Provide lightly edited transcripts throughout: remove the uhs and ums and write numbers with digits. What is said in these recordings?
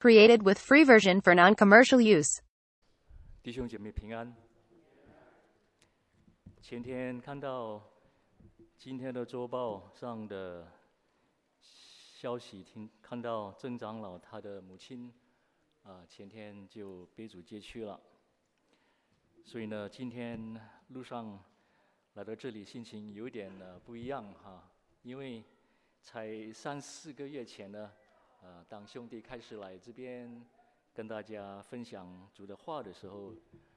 Created with free version for non-commercial use. 弟兄姐妹平安。前天看到今天的周报上的消息，看到郑长老他的母亲前天就被主接去了，所以呢，今天路上来到这里，心情有点不一样哈，因为才3-4个月前呢，当兄弟开始来这边跟大家分享主的话的时候，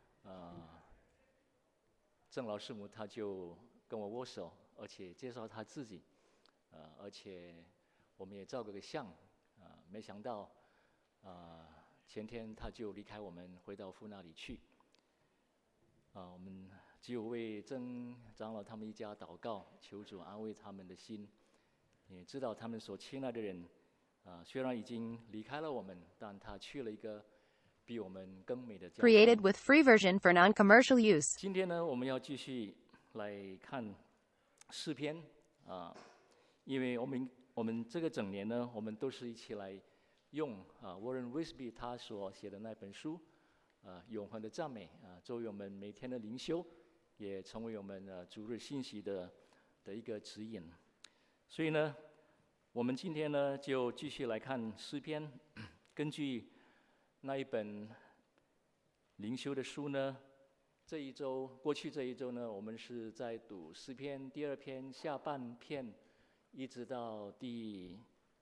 郑老师母他就跟我握手，而且介绍他自己，而且我们也照个相，没想到前天他就离开我们，回到父那里去。我们只有为郑长老他们一家祷告，求主安慰他们的心，也知道他们所亲爱的人，虽然已经离开了我们，但他去了一个比我们更美的家乡。 Created with free version for non-commercial use. 今天呢，我们要继续来看诗篇因为我们这个整年呢，我们都是一起来用Warren Wiersbe 他所写的那本书永恒的赞美作为我们每天的灵修，也成为我们主日信息的一个指引。所以呢，我们今天呢就继续来看诗篇。根据那一本灵修的书呢，过去这一周呢，我们是在读诗篇第2篇下半篇，一直到第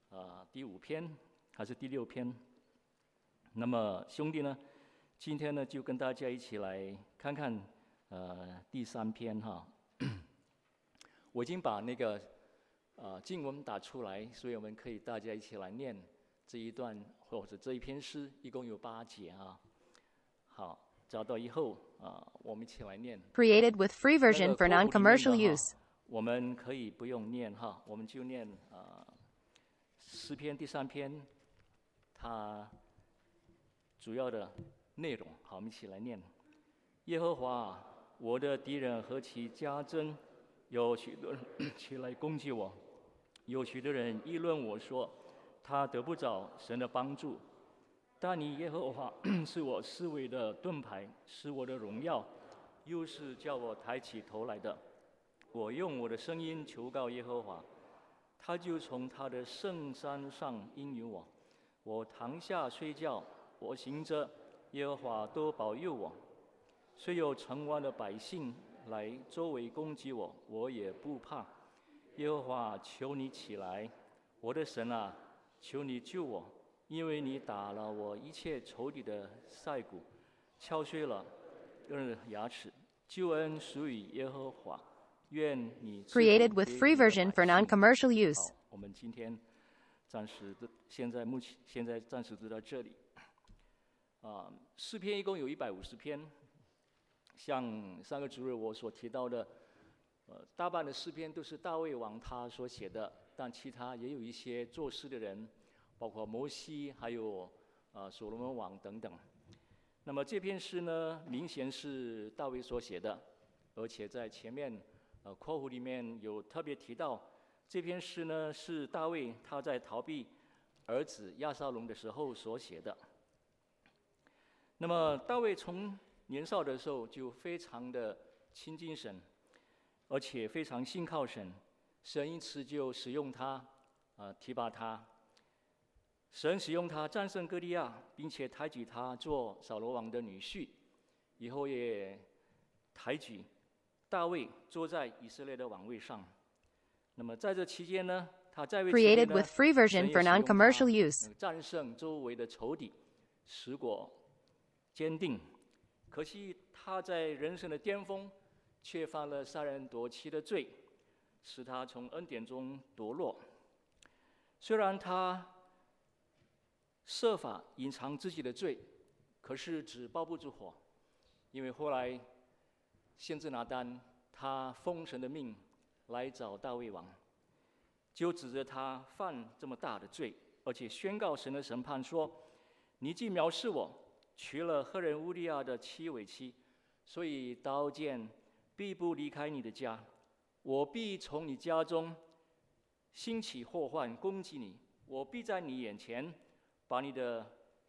5篇还是第6篇。那么兄弟呢，今天呢就跟大家一起来看看第3篇哈。我已经把那个经文打出来，所以我们可以大家一起来念这一段或者这一篇诗，一共有8节好，找到以后我们一起来念。 Created with free version for non-commercial use. 我们可以不用念我们就念诗篇第3篇它主要的内容。好，我们一起来念。耶和华，我的敌人何其加增，有许多人起来攻击我，有许多人议论我说，他得不着神的帮助。但你耶和华是我四围的盾牌，是我的荣耀，又是叫我抬起头来的。我用我的声音求告耶和华，他就从他的圣山上应允我。我躺下睡觉，我行着，耶和华都保佑我。虽有成万的百姓来周围攻击我，我也不怕。耶和华，求你起来，我的神啊，求你救我，因为你打了我一切仇敌的腮骨，敲碎了人的牙齿。救恩属于耶和华，愿你。 Created with free version for non-commercial use. 好，我们今天现在暂时就到这里。诗篇一共有150篇，像上个主日我所提到的，大半的诗篇都是大卫王他所写的，但其他也有一些作诗的人，包括摩西，还有所罗门王等等。那么这篇诗呢，明显是大卫所写的，而且在前面括弧里面有特别提到，这篇诗呢是大卫他在逃避儿子押沙龙的时候所写的。那么大卫从年少的时候就非常的亲近神，而且非常信靠神，神因此就使用他，提拔他。神使用他战胜歌利亚，并且抬举他做扫罗王的女婿，以后也抬举大卫坐在以色列的王位上。那么在这期间呢，他在位期间 Created 呢， with free version 神也 for 使用他 non-commercial use. 战胜周围的仇敌，使我坚定。可惜他在人生的巅峰，却犯了杀人夺妻的罪，使他从恩典中堕落。虽然他设法隐藏自己的罪，可是纸包不住火，因为后来先知拿单他奉神的命来找大卫王，就指着他犯这么大的罪，而且宣告神的审判说：你既藐视我，娶了赫人乌利亚的妻为妻，所以刀剑必不离开你的家，我必从你家中兴起祸患攻击你，我必在你眼前把你的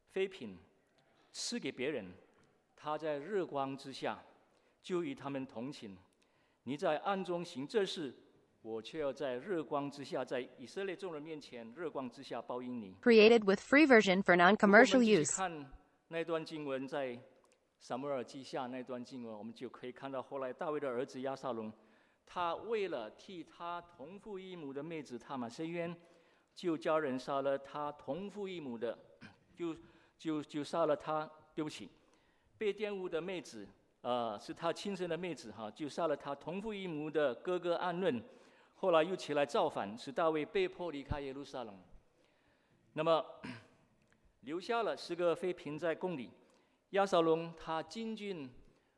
妃嫔赐给别人，他在日光之下就与他们同寝。你在暗中行这事，我却要在日光之下，在以色列众人面前日光之下报应你。 Created with free version for 如果我 non-commercial 们继续 use. 看那段经文，在撒母耳记下那段经文，我们就可以看到后来大卫的儿子押沙龙，他为了替他同父异母的妹子他玛申冤，就叫人杀了他同父异母的，就杀了他，对不起，被玷污的妹子，是他亲生的妹子哈，就杀了他同父异母的哥哥暗嫩，后来又起来造反，使大卫被迫离开耶路撒冷。那么留下了10个妃嫔在宫里。押沙龙他进军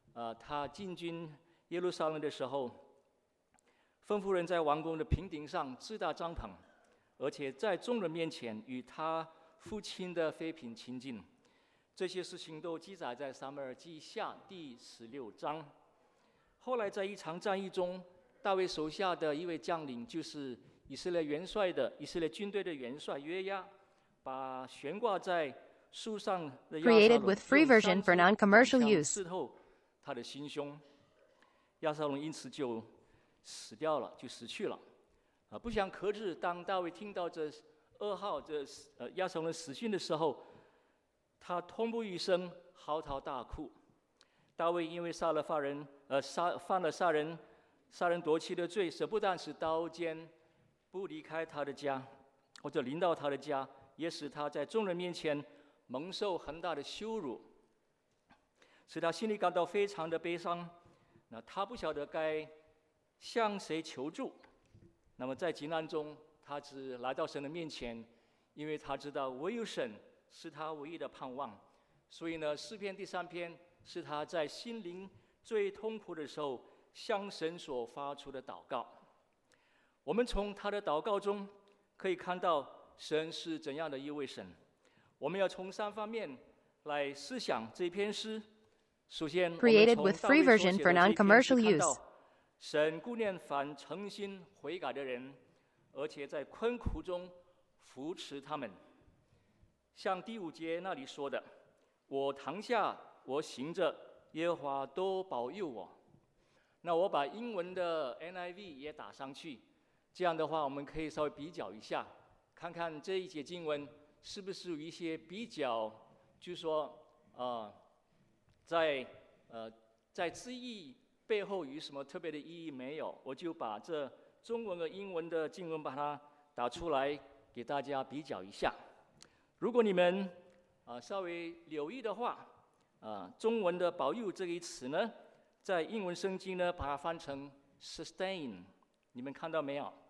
耶路撒冷的时候，吩咐人在王宫的平顶上支搭帐篷，而且在众人面前与他父亲的妃嫔亲近。这些事情都记载在撒母耳记下第16章。后来在一场战役中，大卫手下的一位将领，就是以色列军队的元帅约押，把悬挂在树上的押沙 Created 龙 with free 用 version for 3支 non-commercial 长枪 use. 刺透他的心胸，押沙龙因此就死掉了，就死去了。不想可知，当大卫听到这噩耗，押沙龙死讯的时候，他痛不欲生，嚎啕大哭。大卫因为犯了杀人夺妻的罪，不但使刀剑不离开他的家，或者临到他的家，也使他在众人面前蒙受很大的羞辱，使他心里感到非常的悲伤。那他不晓得该向谁求助。那么在急难中，他只来到神的面前，因为他知道唯有神是他唯一的盼望。所以呢，诗篇第3篇是他在心灵最痛苦的时候向神所发出的祷告。我们从他的祷告中可以看到神是怎样的一位神。我们要从3方面来思想这篇诗。首先，我们 Created 从 with 大 free 卫所 version 写 for 的这篇诗 non-commercial 看到 use. 神顾念凡诚心悔改的人，而且在困苦中扶持他们。像第5节那里说的：“我躺下，我行着，耶和华都保佑我。”那我把英文的 NIV 也打上去，这样的话，我们可以稍微比较一下，看看这一节经文是不是有一些比较，就是说，在字义背后有什么特别的意义没有？我就把这中文和英文的经文把它打出来，给大家比较一下。如果你们稍微留意的话，中文的保佑这一词呢，在英文圣经呢把它翻成 sustain， 你们看到没有？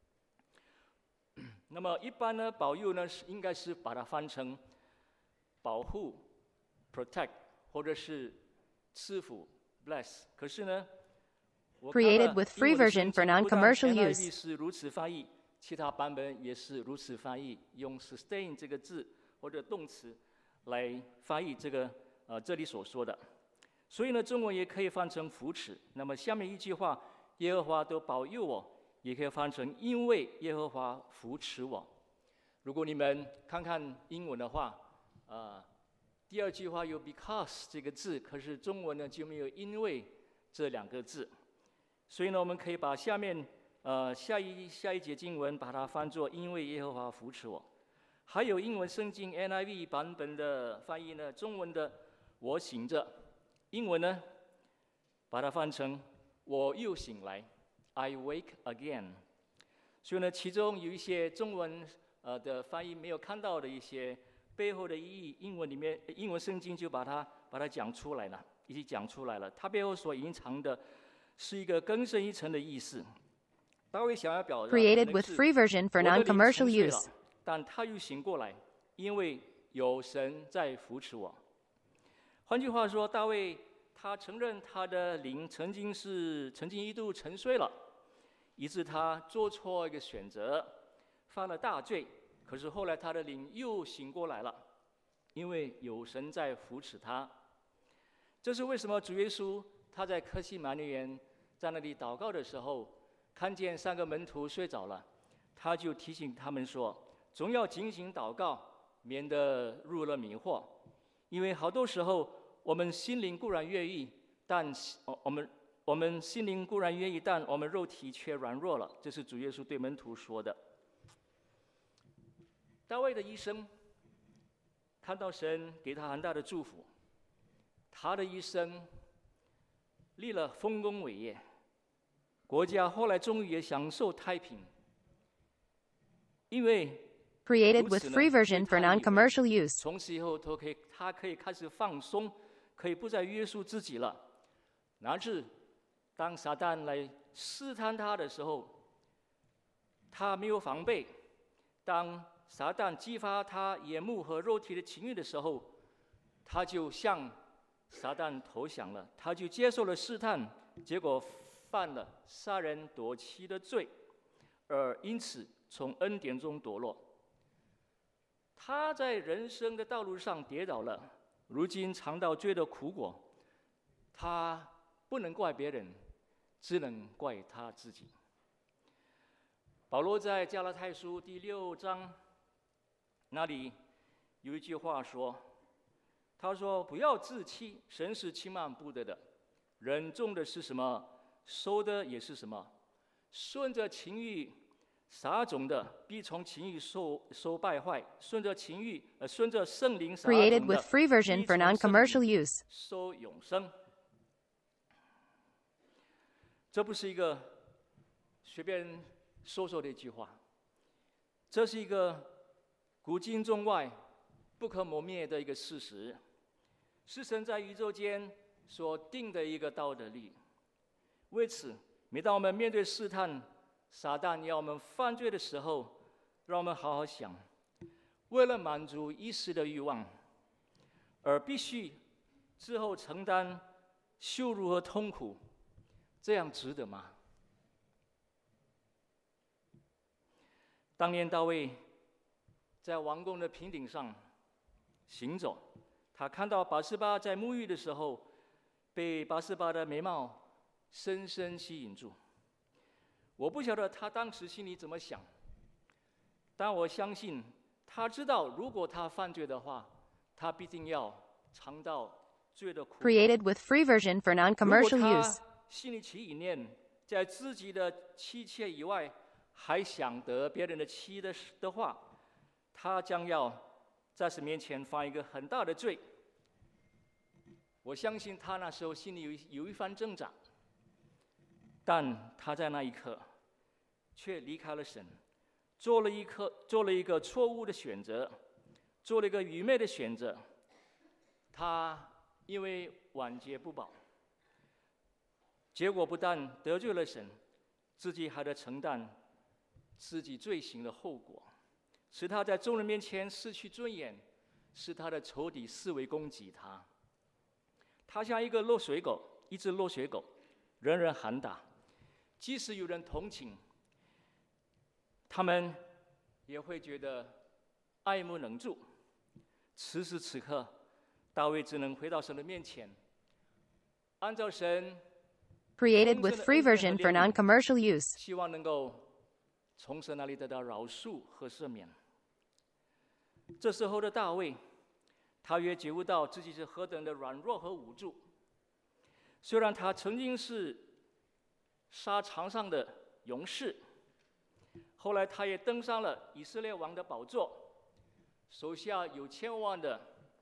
那么一般呢，保佑呢应该是把它翻成保护 protect， 或者是赐福 bless。可是呢，我看了 Created with free 英文的 version 圣 for 经，不但 non-commercial NIV use. 是如此翻译，其他版本也是如此翻译，用 sustain 这个字或者动词来翻译这里所说的。所以呢，中文也可以翻成扶持。那么下面一句话，耶和华都保佑我，也可以翻成因为耶和华扶持我。如果你们看看英文的话，第2句话有 because 这个字，可是中文呢就没有因为这2个字。所以呢，我们可以把下面下一节经文把它翻作因为耶和华扶持我。还有英文圣经 NIV 版本的翻译呢，中文的我醒着，英文呢把它翻成我又醒来 I wake again。 所以呢，其中有一些中文的翻译没有看到的一些背后的意义，英文圣经就把它讲出来了，已经讲出来了。它背后所隐藏的是一个更深一层的意思。大卫想要表达的 Created 可能 with 是 free version for 我的灵 non-commercial 沉睡了 use. 但他又醒过来，因为有神在扶持我。换句话说，大卫他承认他的灵曾经一度沉睡了，以致他做错一个选择，犯了大罪。可是后来他的灵又醒过来了，因为有神在扶持他。这是为什么主耶稣他在客西马尼园在那里祷告的时候，看见3个门徒睡着了，他就提醒他们说，总要警醒祷告， 免得入了迷惑。因为好多时候我们心灵固然愿意，但我们心灵固然愿意，但我们肉体却软弱了。这是主耶稣对门徒说的。大卫的一生看到神给他很大的祝福，他的一生立了丰功伟业，国家后来终于也享受太平。因为 Created with free version for non-commercial use. 从此以后他可以开始放松，可以不再约束自己了。乃至当撒旦来试探他的时候，他没有防备。当撒旦激发他眼目和肉体的情欲的时候，他就向撒旦投降了，他就接受了试探，结果犯了杀人夺妻的罪，而因此从恩典中堕落。他在人生的道路上跌倒了，如今尝到罪的苦果，他不能怪别人，只能怪他自己。保罗在加拉太书第6章那里有一句话说，他说：“不要自欺，神是轻慢不得的。人种的是什么，收的也是什么。顺着情欲撒种的，必从情欲收败坏；顺着圣灵撒种的， Created with free version for non-commercial use. 收永生。”这不是一个随便说的一句话，这是一个古今中外不可磨灭的一个事实，是神在宇宙间所定的一个道德律。为此，每当我们面对试探、撒旦要我们犯罪的时候，让我们好好想，为了满足一时的欲望，而必须之后承担羞辱和痛苦，这样值得吗？当年大卫在王宫的平顶上行走，他看到拔示巴在沐浴的时候，被拔示巴的美貌深深吸引住。我不晓得他当时心里怎么想，但我相信他知道，如果他犯罪的话，他必定要尝到罪的苦。 Created with free version for non-commercial 如果 use. 他心里起意念，在自己的妻妾以外，还想得别人的妻的话，他将要在神面前犯一个很大的罪。我相信他那时候心里有一番挣扎，但他在那一刻却离开了神，做了一个错误的选择，做了一个愚昧的选择。他因为晚节不保，结果不但得罪了神，自己还得承担自己罪行的后果，使他在众人面前失去尊严，使他的仇敌四围攻击他。他像一只落水狗，人人喊打。即使有人同情，他们也会觉得爱莫能助。此时此刻，大卫只能回到神的面前，按照神 Created with free version for non-commercial use. 希望能够从神那里得到饶恕和赦免。这时候的大卫，他也觉悟到自己是何等的软弱和无助。虽然他曾经是沙场上的勇士，后来他也登上了以色列王的宝座，手下有1000万的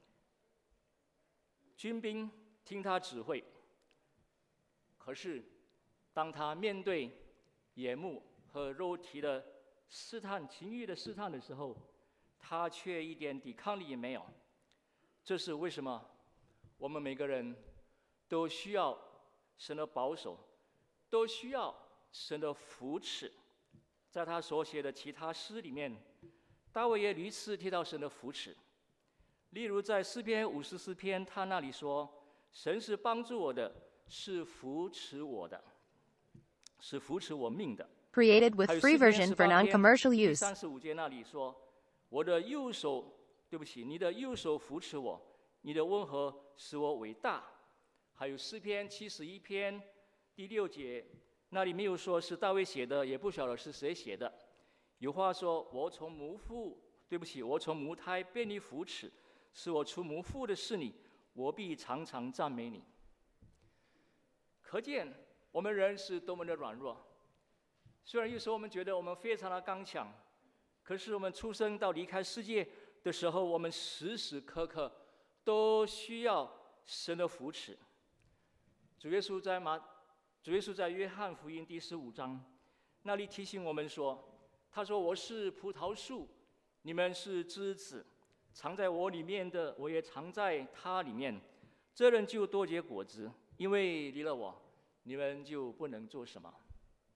军兵听他指挥。可是，当他面对眼目和肉体的试探、情欲的试探的时候，他却一点抵抗力也没有。这是为什么？我们每个人都需要神的保守，都需要神的扶持。在他所写的其他诗里面，大卫也屡次提到神的扶持。例如在诗篇54篇，他那里说：“神是帮助我的，是扶持我的，是扶持我命的。” Created with free version for non-commercial use. 35节那里说：“我的右手，你的右手扶持我，你的温和使我伟大。”还有诗篇71篇第6节，那里没有说是大卫写的，也不晓得是谁写的。有话说：“我从母腹， 对不起，我从母胎被你扶持，使我出母腹的是你，我必常常赞美你。可见我们人是多么的软弱。虽然有时候我们觉得我们非常的刚强，可是我们出生到离开世界的时候，我们时时刻刻都需要神的扶持。主耶稣在约翰福音第15章那里提醒我们说，他说：“我是葡萄树，你们是枝子，藏在我里面的，我也藏在他里面。这人就多结果子，因为离了我，你们就不能做什么。”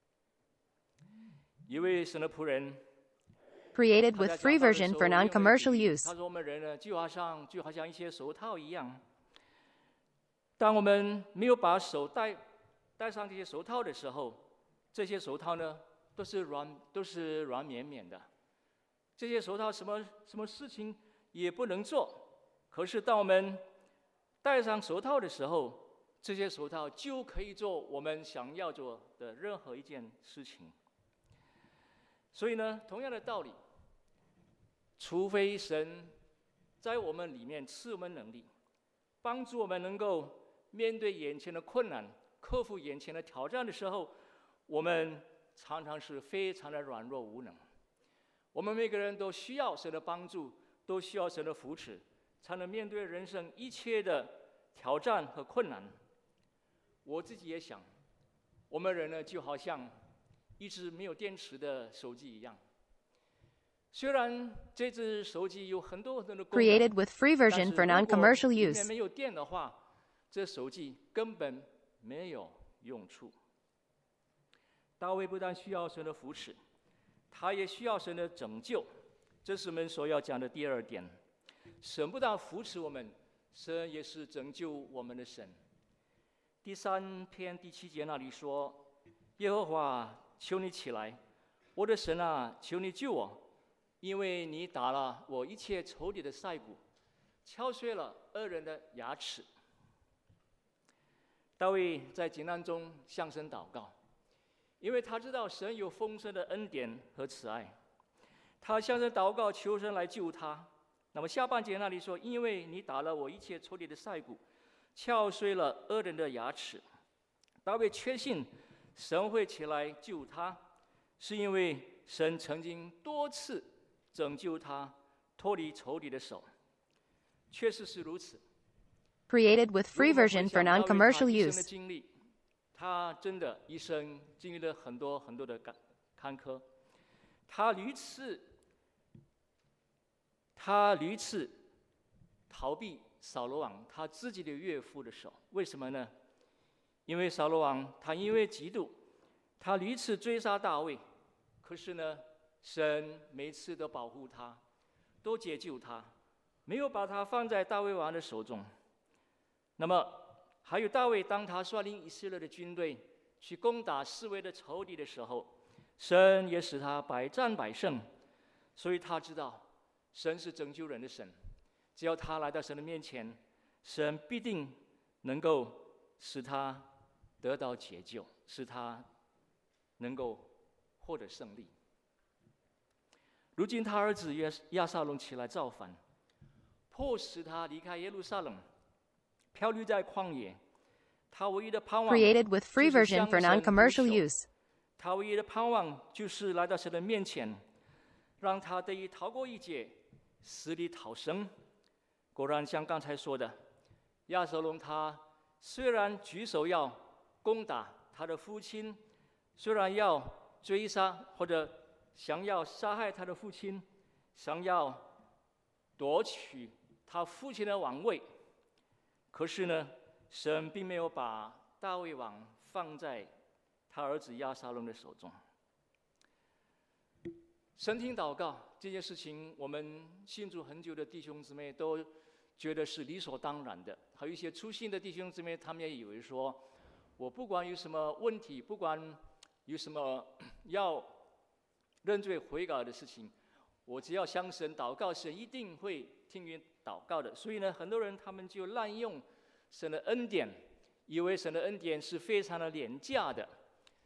一位神的仆人 Created with free version for non-commercial use. 他说我们人呢，就好像一些手套一样。当我们没有把手戴上这些手套的时候，这些手套呢都是软绵绵的。这些手套什么事情也不能做。可是当我们戴上手套的时候，这些手套就可以做我们想要做的任何一件事情。所以呢，同样的道理，除非神在我们里面赐我们能力，帮助我们能够面对眼前的困难，克服眼前的挑战的时候，我们常常是非常的软弱无能。我们每个人都需要神的帮助，都需要神的扶持，才能面对人生一切的挑战和困难。我自己也想，我们人呢，就好像一只没有电池的手机一样。虽然这只手机有很多的功能， Created with free version for non-commercial 但是如果里面 use. 没有电的话，这手机根本没有用处。大卫不但需要神的扶持，他也需要神的拯救，这是我们所要讲的第二点。神不但扶持我们，神也是拯救我们的神。第3篇第7节那里说：“耶和华，求你起来，我的神啊，求你救我，因为你打了我一切仇敌的腮骨，敲碎了恶人的牙齿。”大卫在艰难中向神祷告，因为他知道神有丰盛的恩典和慈爱，他向神祷告，求神来救他。那么下半节那里说：“因为你打了我一切仇敌的腮骨，敲碎了恶人的牙齿。”大卫确信神会起来救他，是因为神曾经多次拯救他脱离仇敌的手。确实是如此。 Created with free version for non-commercial 一生的 use. 经历，他真的一生经历了很多很多的坎坷，他屡次逃避扫罗王他自己的岳父的手。为什么呢？因为扫罗王他因为嫉妒，他屡次追杀大卫，可是呢，神每次都保护他，都解救他，没有把他放在大卫王的手中。那么还有大卫，当他率领以色列的军队去攻打四围的仇敌的时候，神也使他百战百胜。所以他知道神是拯救人的神，只要他来到神的面前，神必定能够使他得到解救，使他能够获得胜利。如今他儿子亚撒龙起来造反，迫使他离开耶路撒冷，漂流在旷野。他唯一的盼望 Created with free 就是 version 向 for 神呼 non-commercial 求 use. 他唯一的盼望就是来到神的面前，让他得以逃过一劫，死里逃生。果然像刚才说的，亚撒龙他虽然举手要攻打他的父亲，虽然要追杀或者想要杀害他的父亲，想要夺取他父亲的王位，可是呢，神并没有把大卫王放在他儿子亚撒龙的手中。神听祷告这件事情，我们信主很久的弟兄姊妹都觉得是理所当然的。还有一些初信的弟兄姊妹，他们也以为说，我不管有什么问题，不管有什么要认罪悔改的事情，我只要向神祷告，神一定会听允祷告的。所以呢，很多人他们就滥用神的恩典，以为神的恩典是非常的廉价的。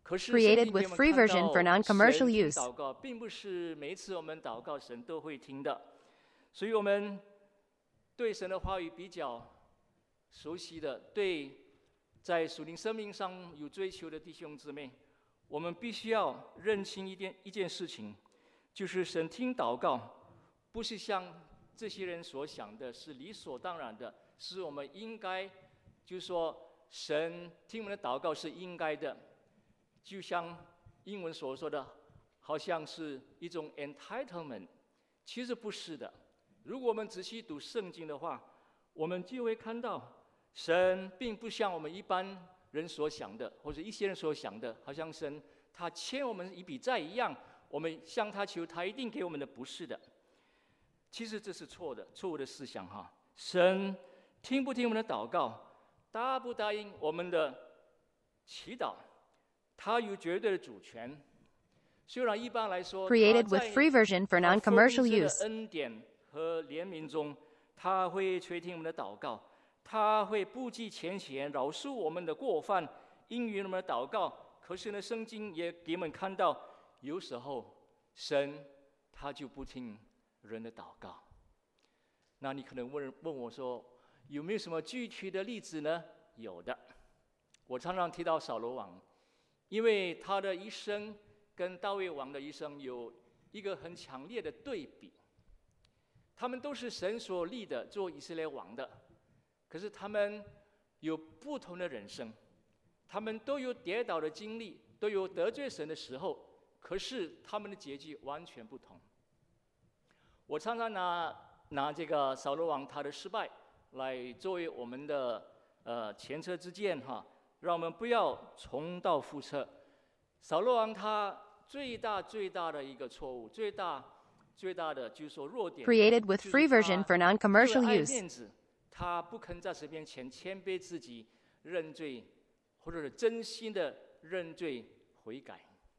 可是 Created 圣经给 with 我们 free 看 version 到 for non-commercial 神听 use. 祷告，并不是每一次我们祷告神都会听的，所以我们对神的话语比较熟悉的，对在属灵生命上有追求的弟兄姊妹，我们必须要认清一件事情，就是神听祷告，不是像这些人所想的是理所当然的，是我们应该，就是说神听我们的祷告是应该的，就像英文所说的，好像是一种 entitlement， 其实不是的。如果我们仔细读圣经的话，我们就会看到，神并不像我们一般人所想的，或者一些人所想的，好像神他欠我们一笔债一样，我们向他求，他一定给我们的，不是的。其实这是错误的思想哈。神听不听我们的祷告，答不答应我们的祈祷，他有绝对的主权。虽然一般来说， Created with free version for 他 non-commercial 丰盛的 use. 恩典和怜悯中，他会垂听我们的祷告，他会不计前嫌，饶恕我们的过犯，应允我们的祷告。可是呢，圣经也给我们看到，有时候神他就不听人的祷告。那你可能问我说，有没有什么具体的例子呢？有的。我常常提到扫罗王，因为他的一生跟大卫王的一生有一个很强烈的对比。他们都是神所立的做以色列王的，可是他们有不同的人生，他们都有跌倒的经历，都有得罪神的时候，可是他们的结局完全不同。我常常拿这个扫罗王他的失败来作为我们的前车之鉴哈，让我们不要重蹈覆辙。扫罗王他最大的一个错误，最大的就是说弱点 Created with free version for non-commercial 就是爱 use. 面子，他不肯在神面前谦卑自己，认罪，或者是真心的认罪悔改。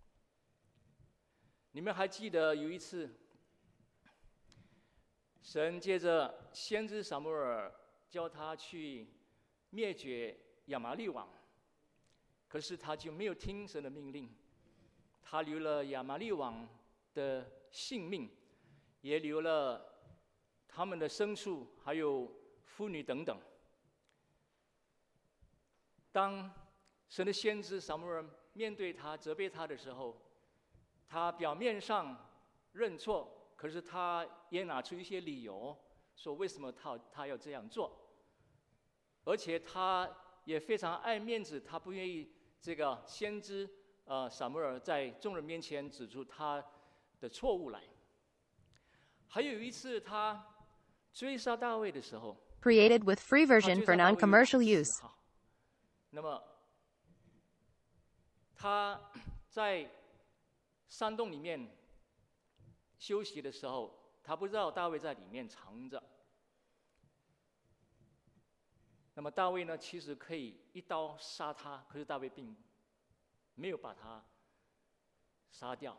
你们还记得有一次，神借着先知撒母耳叫他去灭绝亚玛力王，可是他就没有听神的命令，他留了亚玛力王的性命，也留了他们的牲畜，还有妇女等等。当神的先知撒母耳面对他责备他的时候，他表面上认错，可是他也拿出一些理由，说为什么他要这样做，而且他也非常爱面子，他不愿意这个先知撒母耳在众人面前指出他的错误来。还有一次他追杀大卫的时候， Created with free version for non-commercial use. 那么他在山洞里面休息的时候，他不知道大卫在里面藏着。那么大卫呢，其实可以一刀杀他，可是大卫并没有把他杀掉，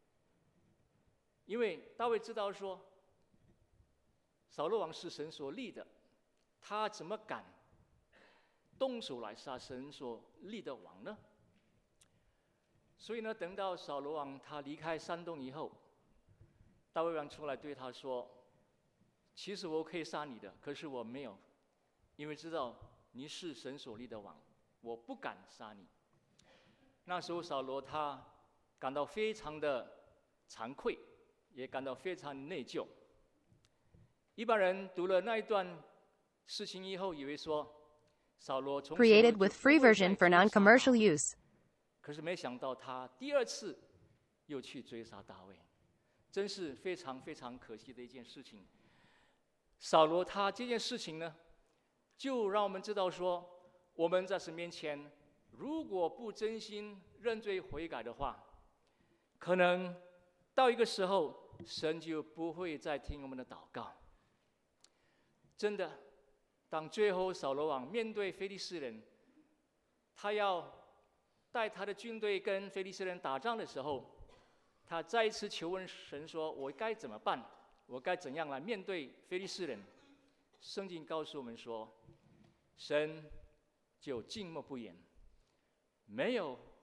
因为大卫知道说，扫罗王是神所立的，他怎么敢动手来杀神所立的王呢？所以呢，等到扫罗王他离开山洞以后，大卫王出来对他说：“其实我可以杀你的，可是我没有，因为知道你是神所立的王，我不敢杀你。”那时候扫罗他感到非常的惭愧，也感到非常内疚。一般人读了那一段事情以后，以为说扫罗从此 Created with free version for non-commercial use. 可是没想到他第二次又去追杀大卫，真是非常非常可惜的一件事情。扫罗他这件事情呢，就让我们知道说，我们在神面前如果不真心认罪悔改的话，可能到一个时候神就不会再听我们的祷告。真的，当最后扫罗王面对非利士人，他要带他的军队跟非利士人打仗的时候，他再一次求问神说：“我该怎么办？我该怎样来面对非利士人？”圣经告诉我们说，神就静默不言，没有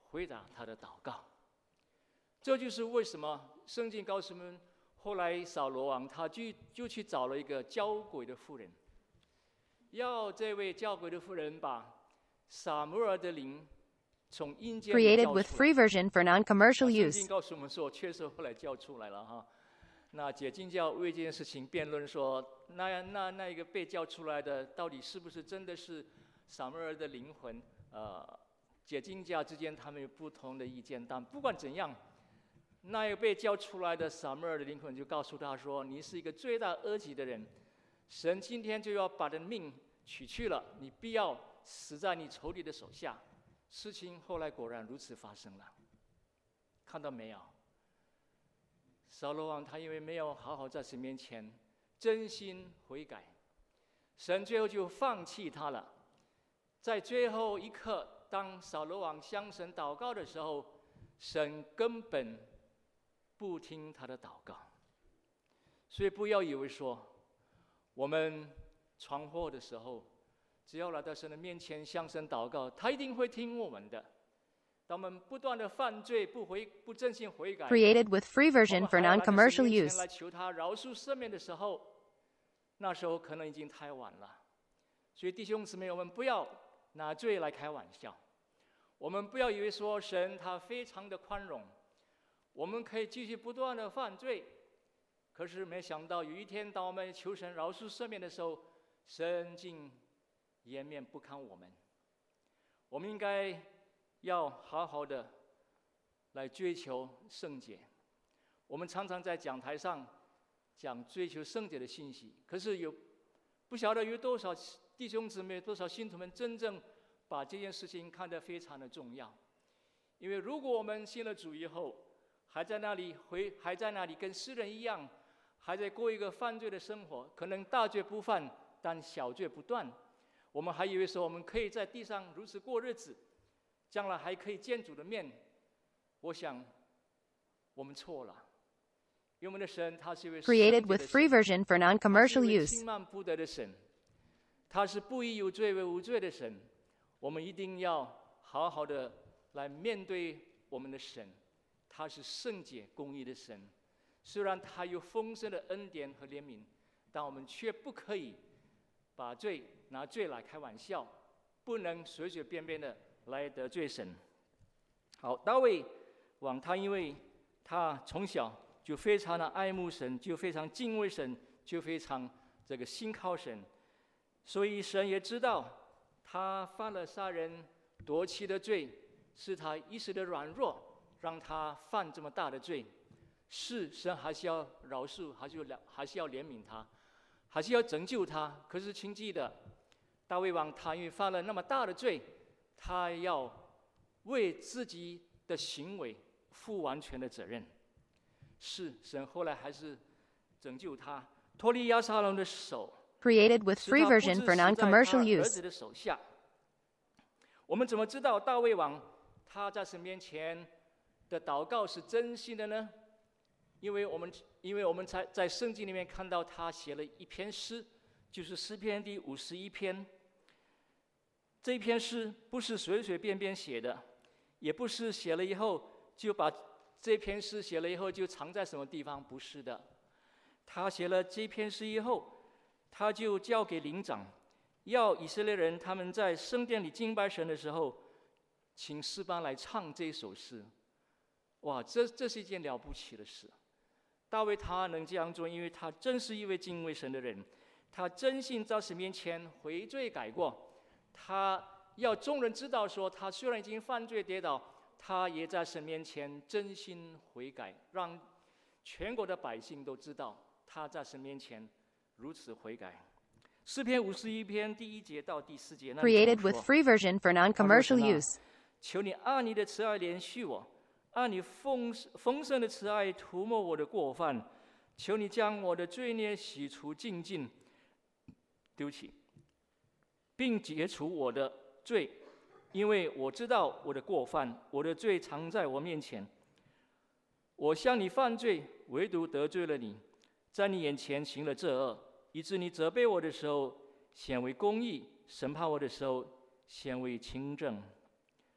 回答他的祷告。这就是为什么圣经告诉我们，后来扫罗王他就去找了一个交鬼的妇人，要这位交鬼的妇人把撒母耳的灵从阴间里 Created 叫 with 出来。 free version for non-commercial 圣 use. 经告诉我们说，确实后来叫出来了哈。那解经教为这件事情辩论说，那一个被叫出来的，到底是不是真的是撒母耳的灵魂？解经家之间他们有不同的意见，但不管怎样，那一个被叫出来的撒母耳的灵魂就告诉他说：“你是一个罪大恶极的人，神今天就要把你的命取去了，你必要死在你仇敌的手下。”事情后来果然如此发生了，看到没有？扫罗王他因为没有好好在神面前真心悔改，神最后就放弃他了。在最后一刻，当扫罗王向神祷告的时候，神根本不听他的祷告。所以不要以为说我们闯祸的时候，只要来到神的面前向神祷告，他一定会听我们的。当我们不断的犯罪，不真心悔改， Created with free version for non-commercial 我们还要来到神面前 use. 来求他饶恕赦免的时候，那时候可能已经太晚了。所以弟兄姊妹，我们不要拿罪来开玩笑，我们不要以为说神他非常的宽容，我们可以继续不断的犯罪。可是没想到有一天，当我们求神饶恕赦免的时候，神竟颜面不看我们。我们应该要好好的来追求圣洁。我们常常在讲台上讲追求圣洁的信息，可是不晓得有多少弟兄姊妹、多少信徒们真正把这件事情看得非常的重要。因为如果我们信了主以后，还在那里跟世人一样，还在过一个犯罪的生活，可能大罪不犯，但小罪不断。我们还以为说我们可以在地上如此过日子，将来还可以见主的面。我想我们错了，因为我们的神他是一位 Created with free version for non-commercial 他是一位 use. 轻慢不得的神，他是不以有罪为无罪的神。我们一定要好好的来面对我们的神，他是圣洁公义的神。虽然他有丰盛的恩典和怜悯，但我们却不可以拿罪来开玩笑，不能随随便便的来得罪神。好，大卫王他因为他从小就非常的爱慕神，就非常敬畏神，就非常信靠神，所以神也知道他犯了杀人夺妻的罪，是他一时的软弱让他犯这么大的罪。是神还是要饶恕，还是要怜悯他，还是要拯救他。可是请记得，大卫王他因为犯了那么大的罪，他要为自己的行为负完全的责任。是神后来还是拯救他，脱离押沙龙的手， Created with 使 free 他不 version 致 for 死在 non-commercial 他儿 use. 子的手下。我们怎么知道大卫王他在神面前的祷告是真心的呢？因为我们在圣经里面看到他写了一篇诗，就是诗篇第51篇。这一篇诗不是随随便便写的，也不是写了以后就把这篇诗写了以后就藏在什么地方，不是的。他写了这篇诗以后，他就交给灵长，要以色列人他们在圣殿里敬拜神的时候，请诗班来唱这首诗。哇，这是一件了不起的事。大卫他能这样做，因为他真是一位敬畏神的人，他真心在神面前悔罪改过，他要众人知道说，他虽然已经犯罪跌倒，他也在神面前真心悔改，让全国的百姓都知道他在神面前如此悔改。诗篇51篇第1节到第4节，那里 Created 这么 with 说 free version for non-commercial 他说 use. 求你按你的慈爱怜恤我，按你丰盛的慈爱涂抹我的过犯，求你将我的罪孽洗除净尽，丢弃，并解除我的罪，因为我知道我的过犯，我的罪常在我面前。我向你犯罪，唯独得罪了你，在你眼前行了这恶，以致你责备我的时候显为公义，审判我的时候显为清正。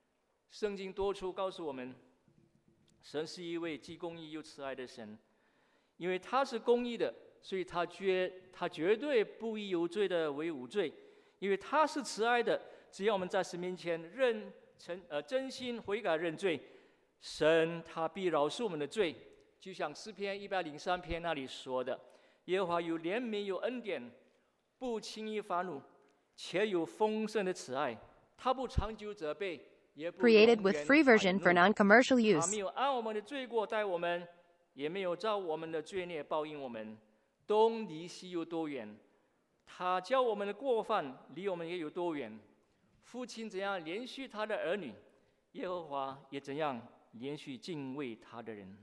圣经多处告诉我们，神是一位既公义又慈爱的神，因为他是公义的，所以他绝对不以有罪的为无罪，因为他是慈爱的，只要我们在神面前真心悔改认罪，神他必饶恕我们的罪。就像诗篇103篇那里说的，耶和华有怜悯有恩典，不轻易发怒，且有丰盛的慈爱，他不长久责备，也不 Created with free version for non-commercial 他 use. 没有按我们的罪过待我们，也没有照我们的罪孽报应我们。东离西有多远，他叫我们的过犯离我们也有多远。父亲怎样连续他的儿女，耶和华也怎样连续敬畏他的人。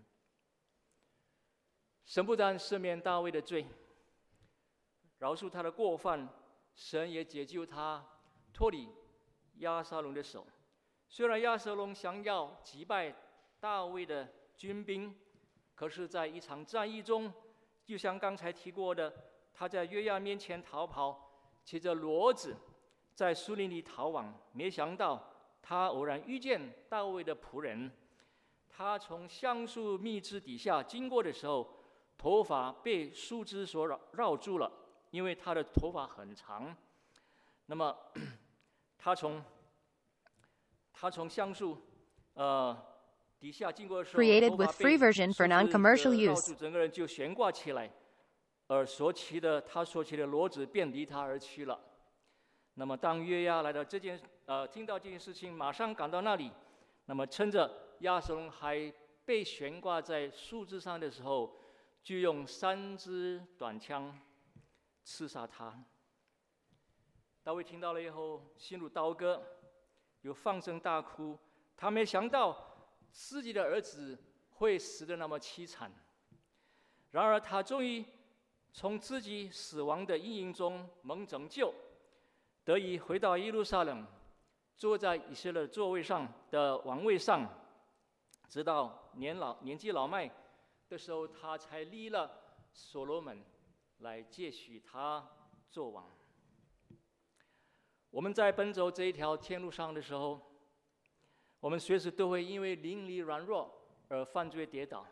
神不但赦免大卫的罪，饶恕他的过犯，神也解救他脱离押沙龙的手。虽然押沙龙想要击败大卫的军兵，可是在一场战役中，就像刚才提过的，他在约押面前逃跑，骑着骡子在树林里逃亡，没想到他偶然遇见大卫的仆人，他从橡树密枝底下经过的时候，头发被树枝所绕住了，因为他的头发很长。那么他从橡树底下经过的时候， Created with free version for non-commercial 绕 use. 住，整个人就悬挂起来，而他所骑的骡子便离他而去了。那么当约押来到听到这件事情，马上赶到那里，那么趁着押沙龙还被悬挂在树枝上的时候，就用3支短枪刺杀他。大卫听到了以后，心如刀割，又放声大哭。他没想到自己的儿子会死得那么凄惨。然而他终于从自己死亡的阴影中蒙拯救，得以回到耶路撒冷，坐在以色列座位上的王位上，直到年纪老迈的时候，他才立了所罗门来接续他做王。我们在奔走这一条天路上的时候，我们随时都会因为灵力软弱而犯罪跌倒。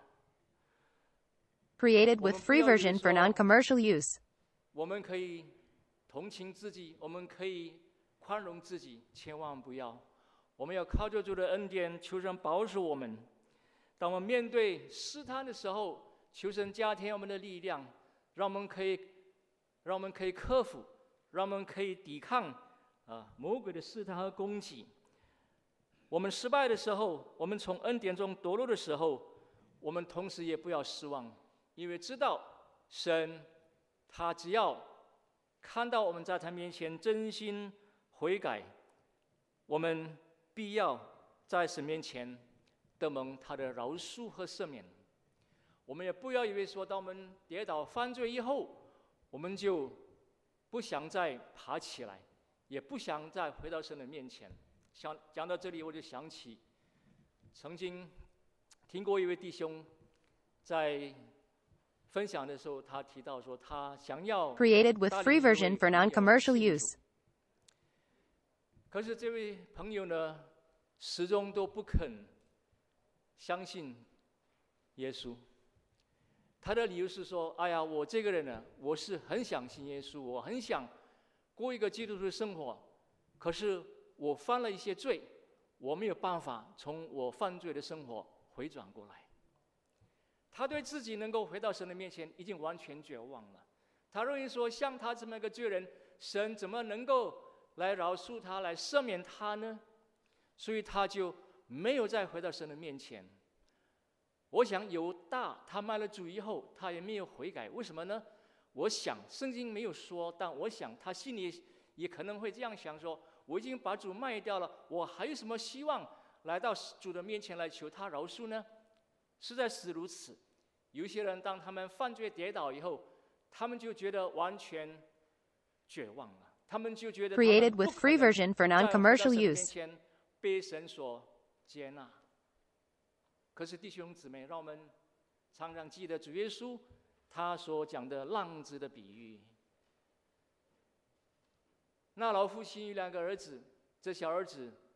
Created with free version for non-commercial use. 我们可以同情自己，我们可以宽容自己，千万不要。我们要靠着主的恩典，求神保守我们。当我们面对试探的时候，求神加添我们的力量，让我们可以克服，让我们可以抵抗魔鬼的试探和攻击。我们失败的时候，我们从恩典中堕落的时候，我们同时也不要失望，因为知道神他只要看到我们在他面前真心悔改，我们必要在神面前得蒙他的饶恕和赦免。我们也不要以为说，当我们跌倒犯罪以后，我们就不想再爬起来，也不想再回到神的面前。讲到这里，我就想起曾经听过一位弟兄在分享的时候，他提到说，他想要 Created with free version for non-commercial use. 可是这位朋友呢，始终都不肯相信耶稣。他的理由是说：“哎呀，我这个人呢，我是很想信耶稣，我很想过一个基督徒的生活，可是我犯了一些罪，我没有办法从我犯罪的生活回转过来。”他对自己能够回到神的面前已经完全绝望了。他认为说，像他这么一个罪人，神怎么能够来饶恕他，来赦免他呢？所以他就没有再回到神的面前。我想犹大他卖了主以后，他也没有悔改，为什么呢？我想圣经没有说，但我想他心里也可能会这样想说：我已经把主卖掉了，我还有什么希望来到主的面前来求他饶恕呢？实在是如此。有些人当他们犯罪跌倒以后，他们就觉得完全绝望了，他们就觉得 Created with free version for non-commercial use. 被神所接纳。可是弟兄姊妹，让我们常常记得主耶稣他所讲的浪子的比喻。那老父亲有2个儿子，这小儿子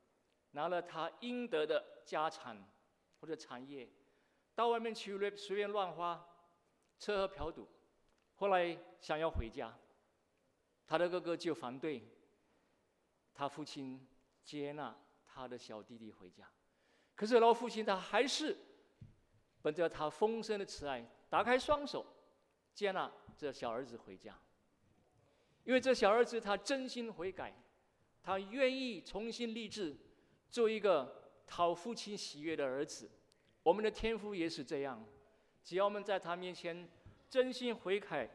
拿了他应得的家产或者产业，到外面去随便乱花，吃喝嫖赌，后来想要回家，他的哥哥就反对，他父亲接纳他的小弟弟回家，可是老父亲他还是本着他丰盛的慈爱，打开双手接纳这小儿子回家，因为这小儿子他真心悔改，他愿意重新立志，做一个讨父亲喜悦的儿子。我们的天父也是这样，只要我们在他面前真心悔改，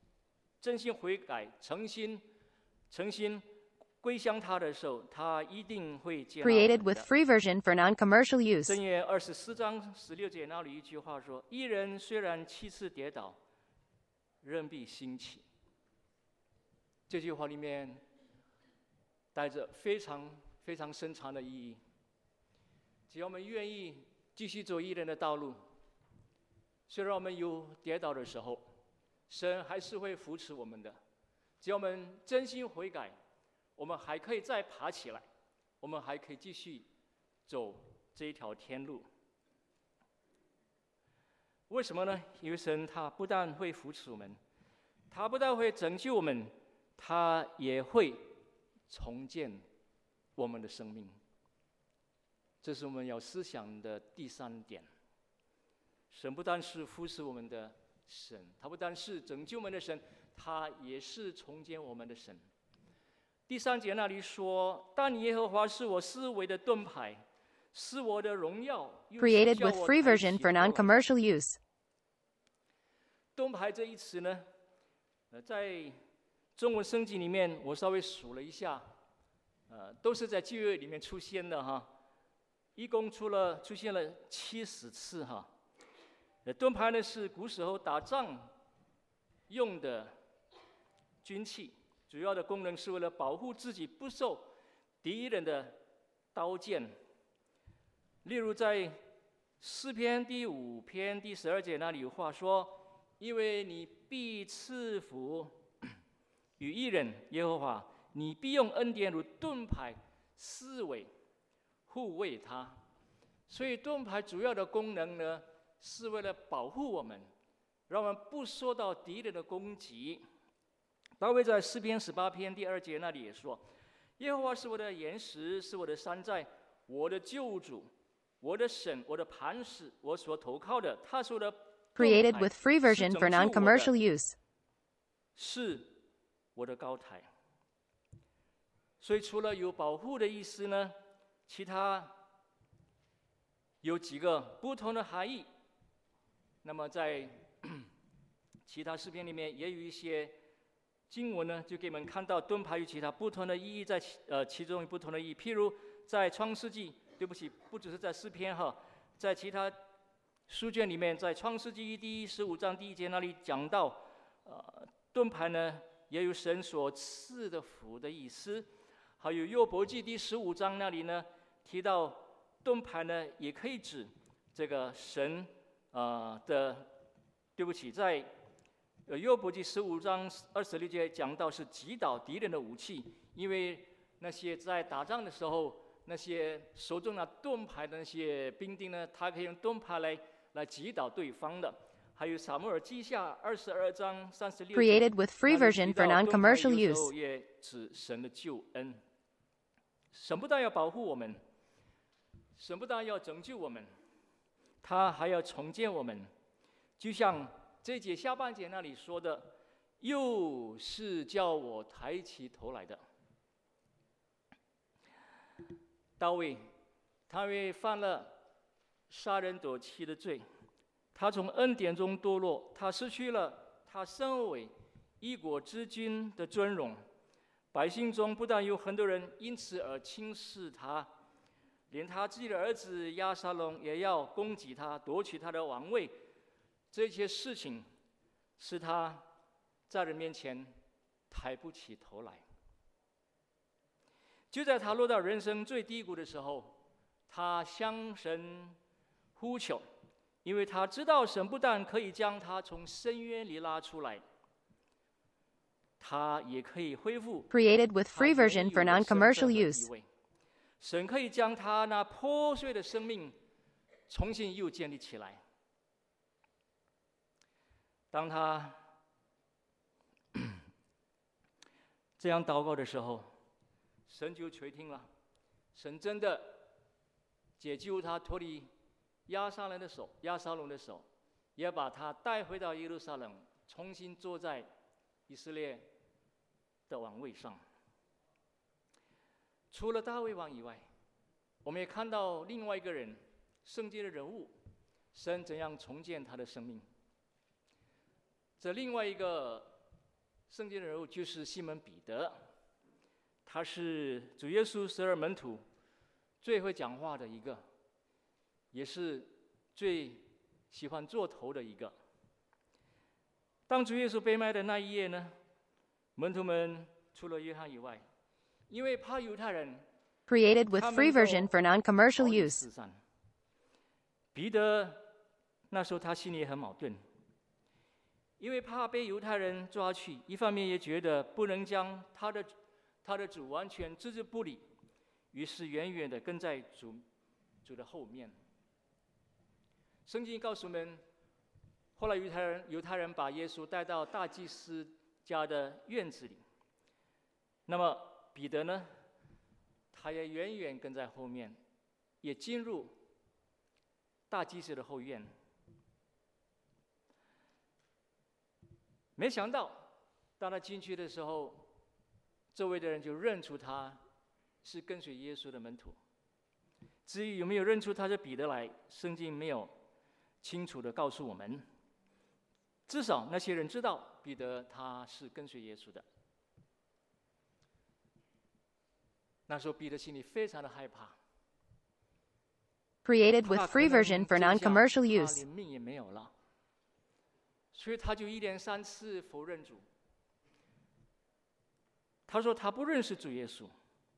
诚心归向他的时候，他一定会接纳我们的。 Created with free version for non-commercial use. 箴言24章16节那里一句话说：“一人虽然7次跌倒，仍必兴起。”这句话里面带着非常非常深长的意义。只要我们愿意继续走义人的道路，虽然我们有跌倒的时候，神还是会扶持我们的。只要我们真心悔改，我们还可以再爬起来，我们还可以继续走这一条天路。为什么呢？因为神他不但会扶持我们，他不但会拯救我们，他也会重建我们的生命。这是我们要思想的第3点。神不但是扶持我们的神，他不但是拯救我们的神，他也是重建我们的神。第3节那里说：“但耶和华是我思维的盾牌，是我的荣耀。” Created with free version for non-commercial use. 盾牌这一词呢，在中文圣经里面，我稍微数了一下，都是在旧约里面出现的哈，一共出现了70次哈。盾牌呢是古时候打仗用的军器，主要的功能是为了保护自己不受敌人的刀剑。例如在诗篇第5篇第12节那里有话说：“因为你必赐福与义人，耶和华，你必用恩典如盾牌四围护卫他。”所以盾牌主要的功能呢，是为了保护我们，让我们不受到敌人的攻击。大卫在诗篇18篇第2节那里也说：“耶和华是我的岩石，是我的山寨，我的救主，我的神，我的磐石，我所投靠的，他是我的。” Created with free version for non-commercial use. 是我的高台。所以除了有保护的意思呢，其他有几个不同的含义。那么在其他诗篇里面也有一些经文呢，就给我们看到盾牌有其他不同的意义，在其中有不同的意义。譬如在创世纪，对不起，不只是在诗篇哈，在其他书卷里面，在创世纪第15章第1节那里讲到，盾牌呢也有神所赐的福的意思。还有约伯记第15章那里呢提到盾牌呢也可以指这个神对不起，在约伯记15章26节讲到是击倒敌人的武器，因为那些在打仗的时候，那些手中拿盾牌的那些兵丁呢，他可以用盾牌来击倒对方的。还有撒母耳记下22章36节 Created with free version for non-commercial use. 也指神的救恩。神不但要保护我们，神不但要拯救我们，他还要重建我们。就像这节下半节那里说的：“又是叫我抬起头来的。”大卫，他因为犯了杀人夺妻的罪，他从恩典中堕落，他失去了他身为一国之君的尊荣。百姓中不但有很多人因此而轻视他，连他自己的儿子押沙龙也要攻击他，夺取他的王位。这些事情使他在人面前抬不起头来。就在他落到人生最低谷的时候，他向神呼求，因为他知道神不但可以将他从深渊里拉出来，他也可以恢复 Created with free version for non-commercial use. 神可以将他那破碎的生命重新又建立起来。当他这样祷告的时候，神就垂听了，神真的解救他脱离亚撒龙的手，也把他带回到耶路撒冷，重新坐在以色列的王位上。除了大卫王以外，我们也看到另外一个人，圣经的人物，神怎样重建他的生命。这另外一个圣经的人物就是西门彼得，他是主耶稣12门徒最会讲话的一个，也是最喜欢做头的一个。当主耶稣被卖的那一夜呢，门徒们除了约翰以外，因为怕犹太人， Created with free version for non-commercial use. 彼得那时候他心里也很矛盾，因为怕被犹太人抓去，一方面也觉得不能将他的主完全置之不理，于是远远的跟在主的后面。圣经告诉我们，后来犹太人把耶稣带到大祭司家的院子里，那么彼得呢，他也远远跟在后面，也进入大祭司的后院。没想到，当他进去的时候，周围的人就认出他是跟随耶稣的门徒。至于有没有认出他是彼得来，圣经没有清楚的告诉我们。至少那些人知道彼得他是跟随耶稣的。那时候彼得心里非常的害怕。 Created with free version for non-commercial 他 use. 连命也没有了，所以他就一连3次否认主。他说他不认识主耶稣。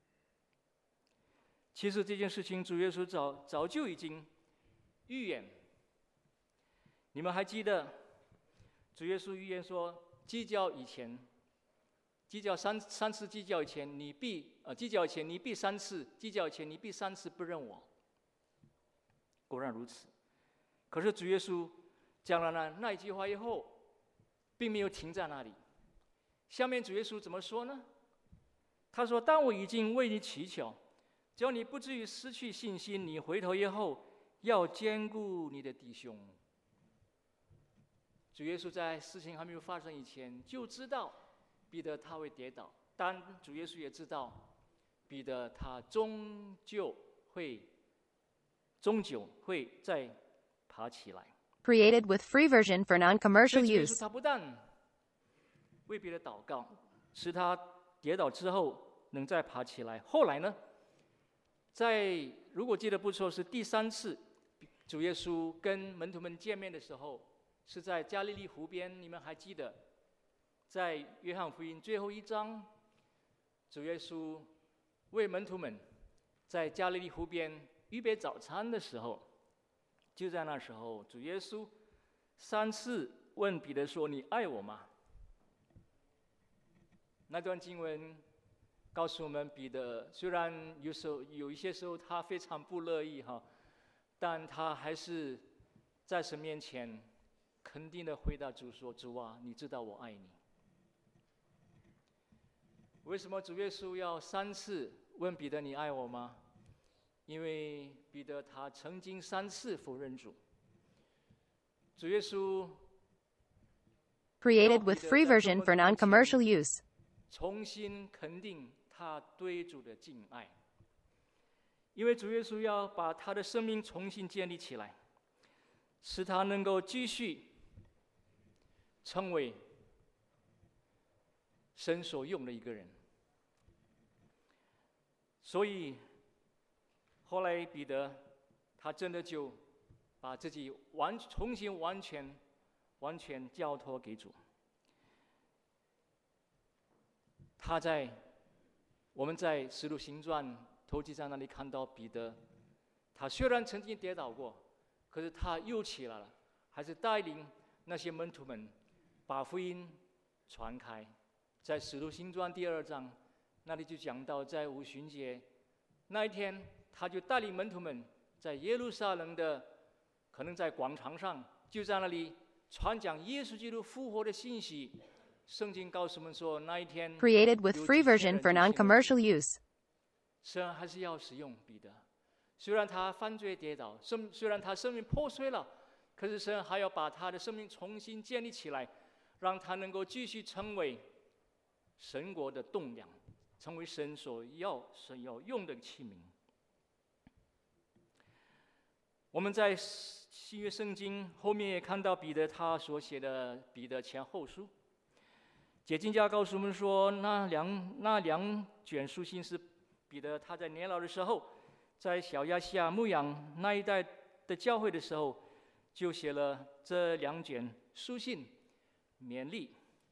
其实这件事情主耶稣早就已经预言。你们还记得主耶稣预言说，鸡叫以前，鸡叫三次，鸡叫以前你必3次，鸡叫以前你必3次不认我。果然如此。可是主耶稣讲了那一句话以后，并没有停在那里。下面主耶稣怎么说呢？他说：但我已经为你祈求，只要你不至于失去信心，你回头以后要兼顾你的弟兄。主耶稣在事情还没有发生以前就知道彼得他会跌倒，但主耶稣也知道彼得他终究会再爬起来。 Created with free version for non-commercial 主耶稣 use. 他不但为彼得祷告，使他跌倒之后能再爬起来。后来呢，如果记得不错，是第3次主耶稣跟门徒们见面的时候，是在加利利湖边。你们还记得，在约翰福音最后1章，主耶稣为门徒们在加利利湖边预备早餐的时候，就在那时候，主耶稣3次问彼得说：你爱我吗？那段经文告诉我们，彼得虽然有一些时候他非常不乐意但他还是在神面前肯定的回答主说：主啊，你知道我爱你。为什么主耶稣要3次问彼得：你爱我吗？因为彼得他曾经3次否认主。主耶稣 Created with free version for non-commercial use. 重新肯定他对主的敬爱，因为主耶稣要把他的生命重新建立起来，使他能够继续成为神所用的一个人。所以后来彼得他真的就把自己重新完全交托给主。我们在使徒行传头几章那里看到彼得，他虽然曾经跌倒过，可是他又起来了，还是带领那些门徒们把福音传开。在使徒行传第2章那里就讲到，在五旬节那一天，他就带领门徒们在耶路撒冷的，可能在广场上，就在那里传讲耶稣基督复活的信息。圣经告诉我们说，那一天 Created with 有 free 几千 version 人 for 就信了 non-commercial use. 神还是要使用彼得，虽然他犯罪跌倒，虽然他生命破碎了，可是神还要把他的生命重新建立起来，让他能够继续成为神国的栋梁，成为神要用的器皿。我们在新约圣经后面也看到彼得他所写的彼得前后书。解经家告诉我们说，那两卷书信是彼得他在年老的时候，在小亚细亚牧养那一带的教会的时候，就写了这2卷书信，勉励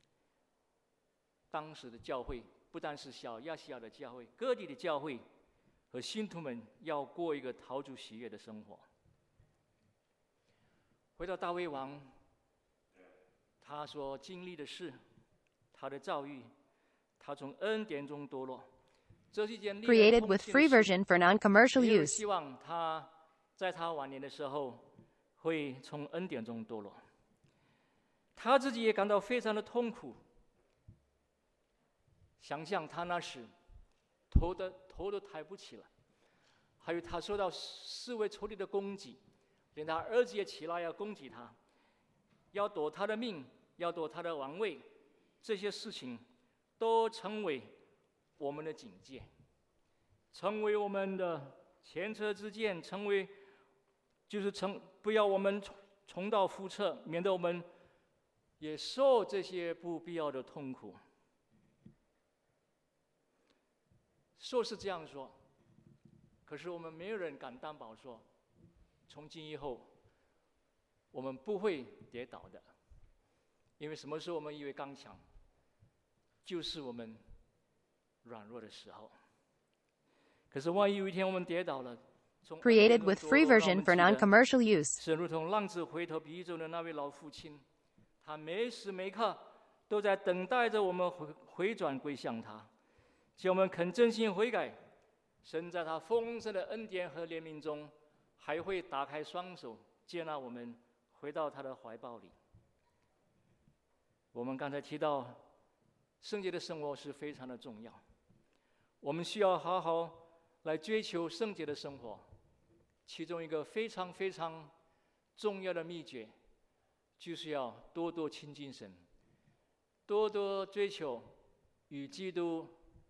当时的教会，不但是小亚细亚的教会，各地的教会和信徒们要过一个讨主喜悦的生活。回到大卫王，他所经历的事，他的遭遇，他从恩典中堕落，这是一件令人 Created 痛 with 心的 free 事。 version for non-commercial 没有人 use. 希望他在他晚年的时候会从恩典中堕落，他自己也感到非常的痛苦。想象他那时头都抬不起来，还有他受到四位仇敌的攻击，连他儿子也起来要攻击他，要夺他的命，要夺他的王位，这些事情都成为我们的警戒，成为我们的前车之鉴，不要我们重蹈覆辙，免得我们也受这些不必要的痛苦。说是这样说，可是我们没有人敢担保说，从今以后我们不会跌倒的，因为什么时候我们以为刚强，就是我们软弱的时候。可是万一有一天我们跌倒了，从恩典 Created 中 with 堕 free 落，让我 version 们 for 记得 non-commercial use. 是如同浪子回头比喻中的那位老父亲，他每时每刻都在等待着我们回转归向他。只要我们肯真心悔改，神在他丰盛的恩典和怜悯中，还会打开双手接纳我们回到他的怀抱里。我们刚才提到，圣洁的生活是非常的重要，我们需要好好来追求圣洁的生活。其中一个非常非常重要的秘诀，就是要多多亲近神，多多追求与基督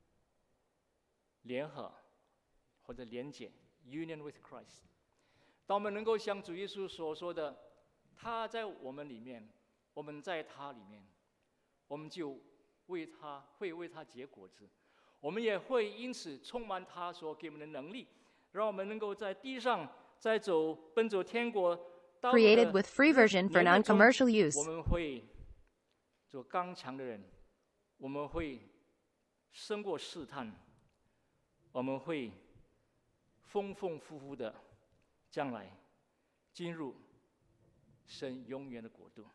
联合或者连结 （union with Christ）。当我们能够像主耶稣所说的，他在我们里面，我们在他里面，我们就会为他结果子，我们也会因此充满他所给我们的能力，让我们能够在地上奔走天国道路的 Created with free version for 年日中 non-commercial use. 我们会做刚强的人，我们会胜过试探，我们会丰丰富富的将来进入神永远的国度。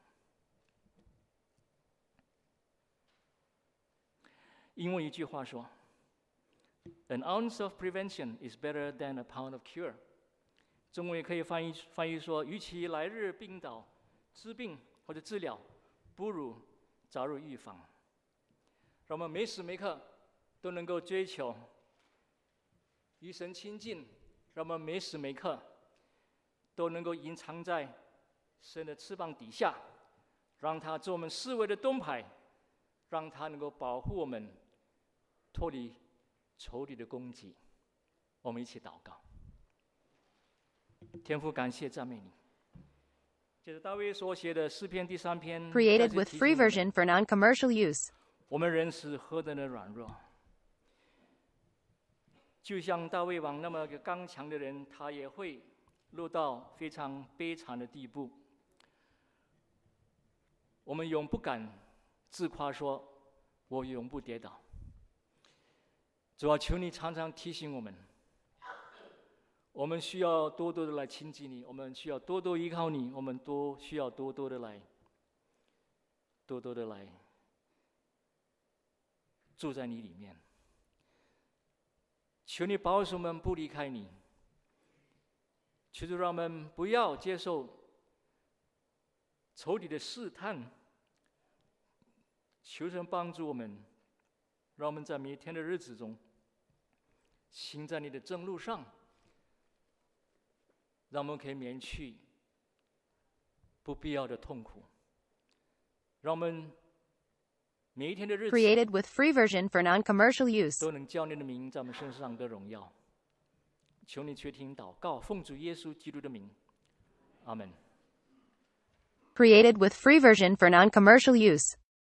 英文一句话说 ：“An ounce of prevention is better than a pound of cure。”中文也可以翻译说：“与其来日病倒、治病或者治疗，不如早日预防。”让我们每时每刻都能够追求与神亲近，让我们每时每刻都能够隐藏在神的翅膀底下，让他做我们四围的盾牌，让他能够保护我们脱离仇敌的攻击。我们一起祷告。天父，感谢赞美你。接着大卫所写的诗篇第3篇 Created 再次 with 提醒 free 我们 version for non-commercial use. 我们人是何等的软弱，就像大卫王那么个刚强的人，他也会落到非常悲惨的地步。我们永不敢自夸说我永不跌倒。主啊，求你常常提醒我们，我们需要多多的来亲近你，我们需要多多依靠你，我们都需要多多的来住在你里面。 求你保守我们不离开你，求主让我们不要接受仇敌的试探，求神帮助我们，让我们在每一天的日子中行在你的正路上，让我们可以免去不必要的痛苦，让我们每一天的日子 Created with free version for non-commercial use. 都能叫你的名在我们身上得荣耀。求你垂听祷告，奉主耶稣基督的名，阿门。 Created with free version for non-commercial use.